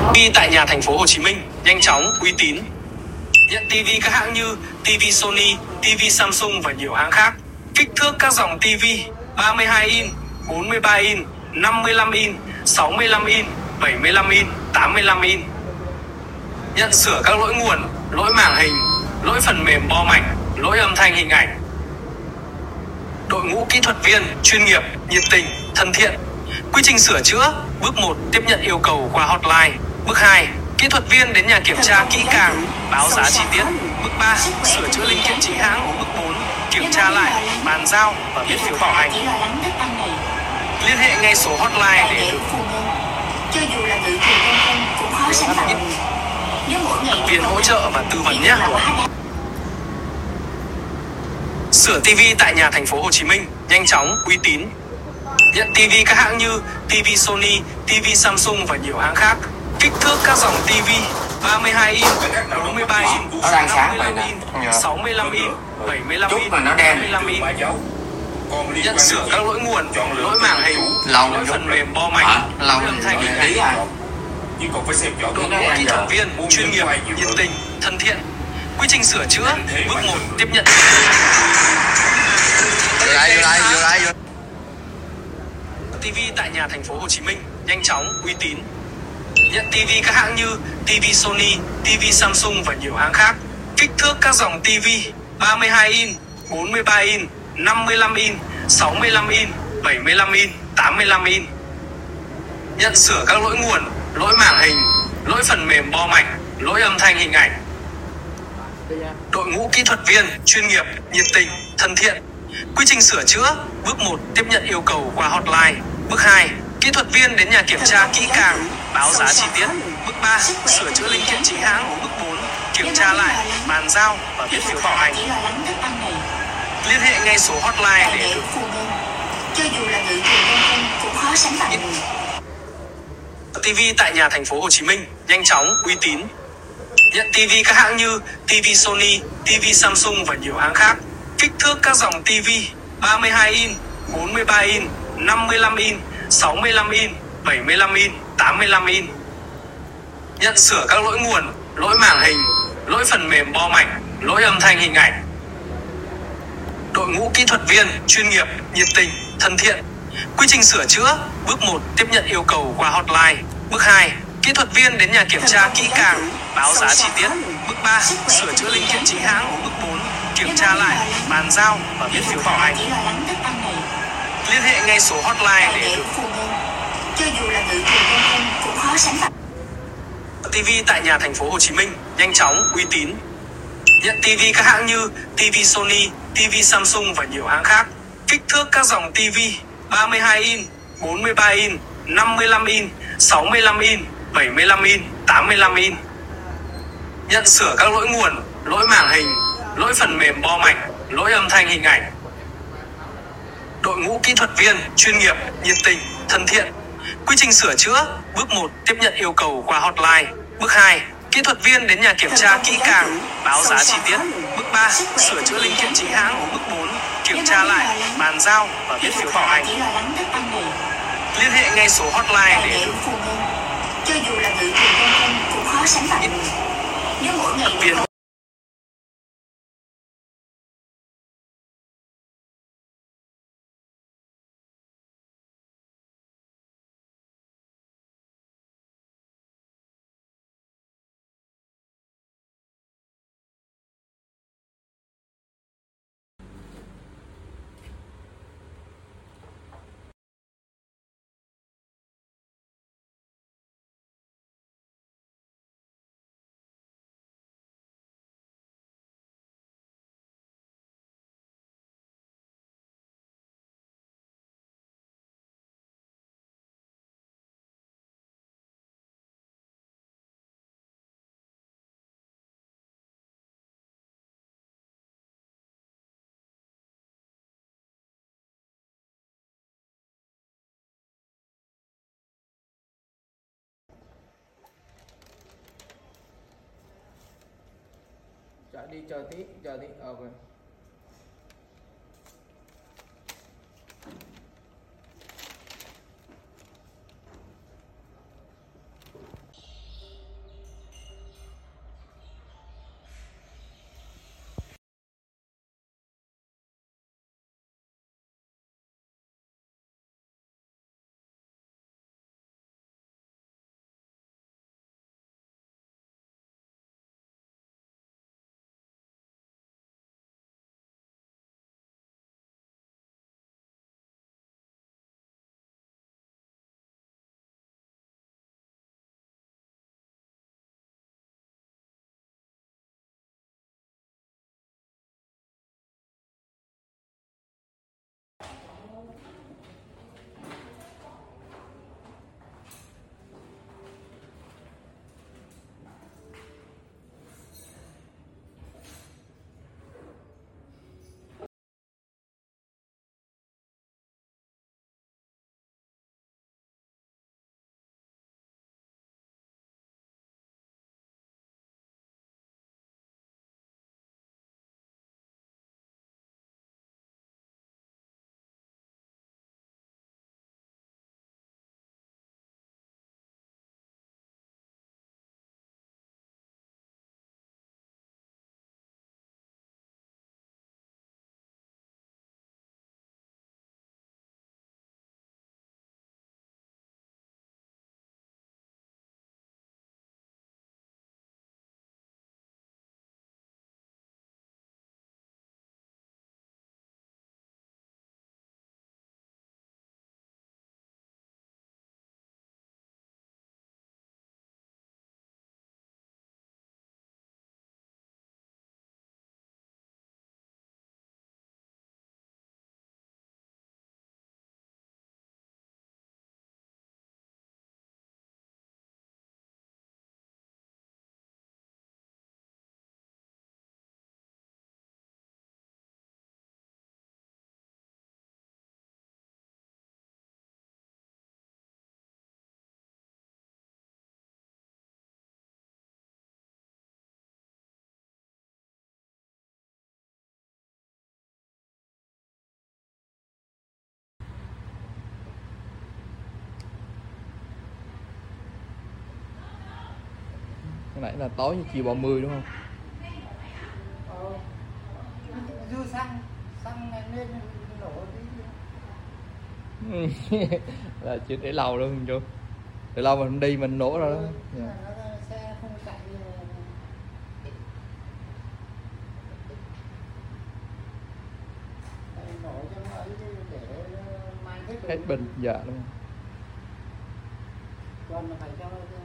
TV tại nhà thành phố Hồ Chí Minh, nhanh chóng, uy tín. Nhận TV các hãng như TV Sony, TV Samsung và nhiều hãng khác. Kích thước các dòng TV 32 inch, 43 inch, 55 inch, 65 inch, 75 inch, 85 inch. Nhận sửa các lỗi nguồn, lỗi màn hình, lỗi phần mềm bo mạch, lỗi âm thanh hình ảnh. Đội ngũ kỹ thuật viên chuyên nghiệp, nhiệt tình, thân thiện. Quy trình sửa chữa: bước 1, tiếp nhận yêu cầu qua hotline. Bước 2, kỹ thuật viên đến nhà kiểm tra kỹ càng, báo giá chi tiết. Bước 3, sửa chữa linh kiện chính hãng. Bước 4, kiểm tra lại, bàn giao và viết phiếu bảo hành. Liên hệ ngay số hotline để được cho dù là tự thuyền công dân cũng khó sánh bằng. Nếu mỗi ngày viên hỗ trợ và tư vấn nhé. Sửa TV tại nhà thành phố Hồ Chí Minh, nhanh chóng, uy tín. Nhận TV các hãng như TV Sony, TV Samsung và nhiều hãng khác. Kích thước các dòng TV 32 inch, 43 inch, Nó đang sáng vậy 55 nè. inch, 65 inch, 75 Chút inch, mà nó đen. 55 inch. Nhận sửa các lỗi nguồn, lỗi màn hình, Lâu lỗi rồi. phần mềm bo mạch, Lâu lỗi âm thanh hình tí ảnh. à. Nhưng còn phải xem rõ Đội ngũ kỹ thuật viên chuyên nghiệp, nhiệt tình, thân thiện. Quy trình sửa chữa: bước 1, tiếp nhận. Vô đây. TV tại nhà thành phố Hồ Chí Minh, nhanh chóng, uy tín. Nhận TV các hãng như TV Sony, TV Samsung và nhiều hãng khác. Kích thước các dòng TV 32 inch, 43 inch, 55 inch, 65 inch, 75 inch, 85 inch. Nhận sửa các lỗi nguồn, lỗi màn hình, lỗi phần mềm bo mạch, lỗi âm thanh hình ảnh. Đội ngũ kỹ thuật viên chuyên nghiệp, nhiệt tình, thân thiện. Quy trình sửa chữa: bước 1, tiếp nhận yêu cầu qua hotline. Bước 2, kỹ thuật viên đến nhà kiểm tra kỹ càng, báo giá chi tiết. Bước 3, sửa chữa linh kiện chính hãng. Bước 4, kiểm tra lại, bàn giao và viết phiếu bảo hành. chỉ lo lắng thức ăn này. Liên hệ ngay số hotline để được phụ huynh, cho dù là tự thuyền công dân cũng khó sánh bằng. TV tại nhà thành phố Hồ Chí Minh, nhanh chóng, uy tín. Nhận TV các hãng như TV Sony, TV Samsung và nhiều hãng khác. Kích thước các dòng TV 32 inch, 43 inch, 55 inch, 65 inch, 75 inch, 85 inch. Nhận sửa các lỗi nguồn, lỗi màn hình, lỗi phần mềm bo mạch, lỗi âm thanh hình ảnh. Đội ngũ kỹ thuật viên chuyên nghiệp, nhiệt tình, thân thiện. Quy trình sửa chữa: bước 1, tiếp nhận yêu cầu qua hotline. Bước 2, kỹ thuật viên đến nhà kiểm tra kỹ càng, báo giá chi tiết. Bước 3, sửa chữa linh kiện chính hãng. Bước 4, kiểm tra lại, bàn giao và viết phiếu bảo hành. Chỉ lo lắng thức ăn này. Liên hệ ngay số hotline để được phụ huynh, cho dù là tự thuyền công dân cũng khó sánh bằng. TV tại nhà thành phố Hồ Chí Minh, nhanh chóng, uy tín. Nhận TV các hãng như TV Sony, TV Samsung và nhiều hãng khác. Kích thước các dòng TV 32 inch, 43 inch, 55 inch, 65 inch, 75 inch, 85 inch. Nhận sửa các lỗi nguồn, lỗi màn hình, lỗi phần mềm bo mạch, lỗi âm thanh hình ảnh. Đội ngũ kỹ thuật viên chuyên nghiệp, nhiệt tình, thân thiện. Quy trình sửa chữa: bước 1, tiếp nhận yêu cầu qua hotline. Bước 2, kỹ thuật viên đến nhà kiểm tra kỹ càng, báo giá chi tiết. Bước 3, sửa chữa linh kiện chính hãng. Bước 4, kiểm tra lại, bàn giao và viết phiếu bảo hành. Chỉ lo lắng thức ăn này. Liên hệ ngay số hotline để được phụ huynh, cho dù là tự thuyền công dân cũng khó sánh bằng. Nếu mỗi ngày viên Đi chờ tí. Ok. Cái nãy là tối chiều 30 đúng không? dư xăng này lên nổ Là chỉ để lâu luôn chú. Để lâu mình đi mình nổ rồi đó. Dạ. xe không chạy nổ cho nó ấy để mai hết Hết bình dạ đúng không? còn phải cho